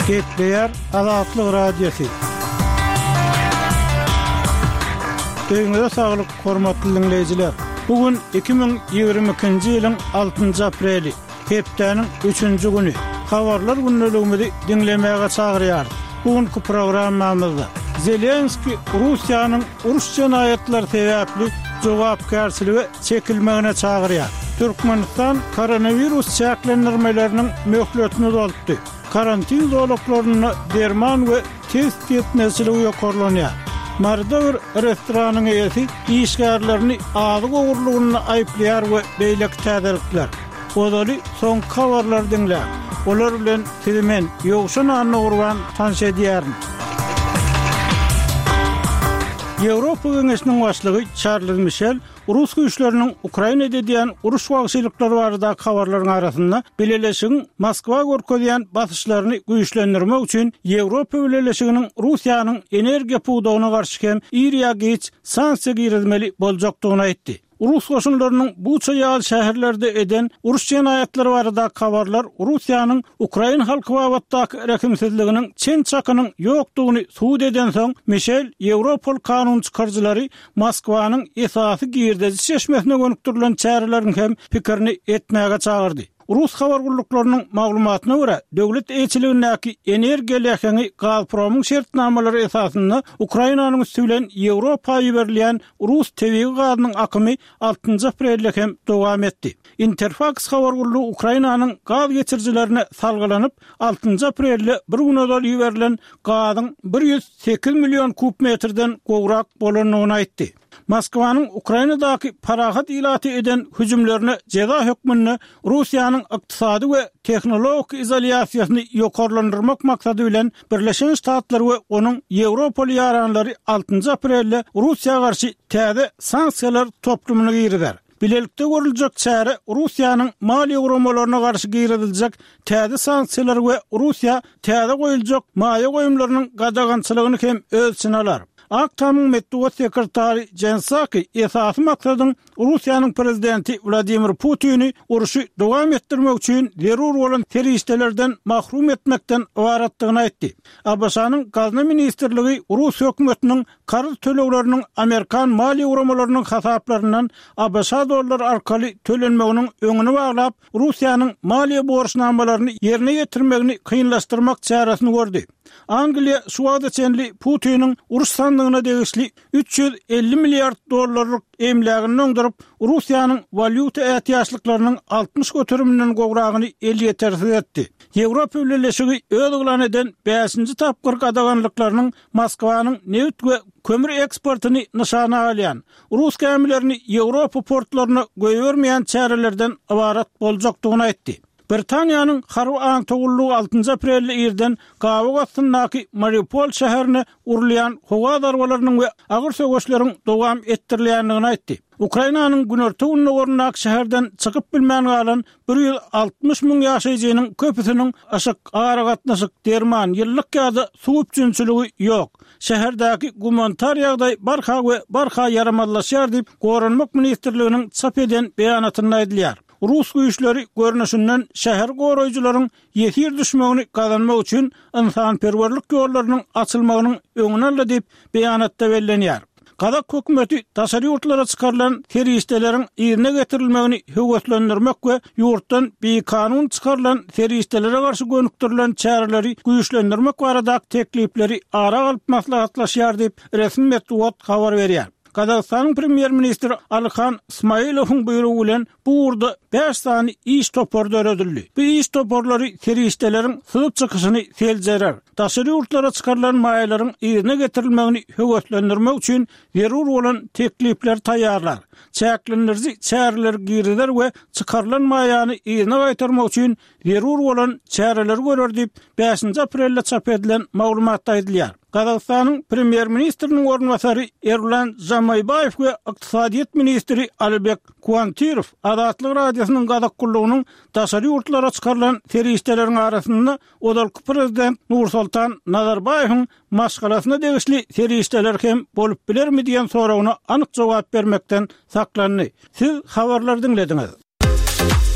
Getleyer Azatlyk Radiosu. Öňüňizde saglyk, hormatly dinleyijiler. Bugün 2022-nji ýylyň 6-njy apreli, hepdeniň 3-nji güni. Habarlar günneligimizi dinlemäge çagyrýar. Bugünkü programmamyzda Zelenski Russiýanyň uruş jenaýatlary sebäpli jogapkärçiligi çekilmegine çagyrýar. Türkmenistan koronavirus çäklendirmeleriniň möhletini dolupdy. Karantin zolaklaryny derman we test etmezligi ýokarlanýar. Marda bir restoranyň eýesi işgärlerini azyk ogurlygyny aýplaýar we beýlek täzelikler. Odaly soň habarlar dinlär. Olar bilen sizimen ýogşan anny urgan tanş edýärin. Ýewropa Geňeşiniň başlygy Charles Michel Rus güýçleriniň Ukrainada diýen uruş wagşylyklary barada habarlaryň arasynda Birleşigiň Moskwa görkezýän basyşlaryny güýçlendirmek üçin Ýewropa Birleşiginiň Russiýanyň energiýa puwdagyna garşy hem iriýa geç sanksiýa girilmeli boljakdygyny aýtdy. Rus goşunlarynyň bu çaýal şäherlerde eden uruş jenaýatlary barada habarlar Russiýanyň Ukraina halky babatdaky rekimsizliginiň çen çakynyň ýokdugyny suwd eden soň Michel Ýewropal kanun çykarjylary Moskwanyň esasy girdäji seçmesine gönükdirilen çäreleriň hem pikirini etmäge çagyrdy. Rus habar gulluklarının maglumatyna görä, döwlet eýçiligindäki energiýa lehini Gazpromyň şertnamalary esasynda Ukrainanyň üstülen Ýewropa ýeberilýän Rus tebigi gazynyň akymy 6-njy aprelde hem dowam etdi. Interfax habar gullugy Ukrainanyň gaz geçirjilerine salgylanyp 6-njy aprelde bir günde ýiberilen gazyň 108 million kub metrden gowrak bolanyny aýtdy. Moskwanyň Ukrainadaky parahat ilaty eden hüjümlerine ceza hökmüni Russiýanyň ykdysady we tehnologik izolasiýasyny ýokarlandyrmak maksady bilen Birleşen Ştatlar we onuň Ýewropaly ýaranlary 6-njy aprelde Russiýa garşy täze sanksiýalar toplumyny girdiler. Bilelikde görüljek çäre Russiýanyň maliýe guramalarına garşy girdiljek täze sanksiýalar we Russiýa täze goýuljak maýa goýumlarynyň gadagançylygyny hem ölçüne alar. Aktamyň medeniýet sekretary Jen Psaki esasy maksadyň Russiýanyň prezidenti Vladimir Putyni uruşy dowam etdirmek üçin zerur bolan teristlerden mahrum etmekden ibaratdygyny aýtdy. ABC-nyň gazna ministrligi Rus hökümetiniň karz tölewleriniň Amerikan maliýe uramalarynyň hasaplarynyň ABC dollar arkaly tölenmeginiň öňüni baglap Russiýanyň maliýe borçnamalaryny ýerine ýetirmegini kynlaşdyrmak çäresini gördi. Angliýa şuwada çenli Putyniň uruş sandygyna degişli 350 milliard dollarlyk emlägini öňdirip Russiýanyň valyuta ähtiýaçlyklarynyň 60 götürümünden gowragyny el ýetersiz etdi. Ýewropa Birleşigi öz glan eden 5-nji tapgyr gadaganlyklarynyň Moskwanyň neft we kömür eksportyny nyşana alýan Rus kämilerini Ýewropa portlaryna goýbermeýän çärelerden ibarat boljakdygyny aýtdy. Britaniýanyň harby aňtogullugy 6-njy aprelde ýerden gawy gastyndaky Mariupol şäherine urulýan howa darbalarynyň we agyr sögeşleriň dowam etdirilýändigini aýtdy. Ukrainanyň günerti gününe gornak şäherden çykyp bilmän galan 160 000 ýaşaýjynyň köpüsiniň aşyk aragatnaşyk derman ýyllyk ýa-da suw üçinçiligi ýok. Şäherdäki gumanitar ýagdaý barha we barha ýaramazlaşýar diýip Gorunmak ministrliginiň çap eden beýanatynda aýdylýar. Rus güýçleri görnüşinden şäher goraýjylaryň ýetir düşmegini gazanmak üçin insanperwerlik ýollarynyň açylmagynyň öňüne aldy diýip beýanatda bellenýär. Kazak hökümeti taşary ýurtlara çykarylan teristleriniň ýerine getirilmegini höwetlendirmek we ýurtdan beýkanun çykarylan teristlere garşy gönükdirilen çäreleri güýçlendirmek barada teklipleri ara alyp maslahatlaşýar diýip resmi medeniýet habar berýär. Kazakstanyň premier ministri Alykhan Ismailowyň buýrugy bilen bu urda 5 sany iş toporlar ödüldi. Bu iş toporlary teristleriň syzyp çykyşyny seljerer. Taşary ýurtlara çykarylan maýalaryň ýerine getirilmegini höwetlendirmek üçin zerur bolan teklipler taýýarlar. Çäklendirji çäreler girdiler we çykarylan maýany ýerine gaýtarmak üçin zerur bolan çäreler görer diýip 5-nji aprelde çap edilen maglumatda aýdylýar. Kazakstanyň premier ministriniň ornbasary Erlan Zamaýbaýew we ykdysadyýet ministri Albek Kuantyrov Azatlyk radiosynyň gazak gullugynyň taşary ýurtlara çykarylan teristleriň arasynda odalky prezident Nursultan Nazarbaýewiň maşgalasyna degişli teristler hem bolup bilermi diýen soragyna anyk jogap bermekden saklandy. Siz habarlar dinlediňiz.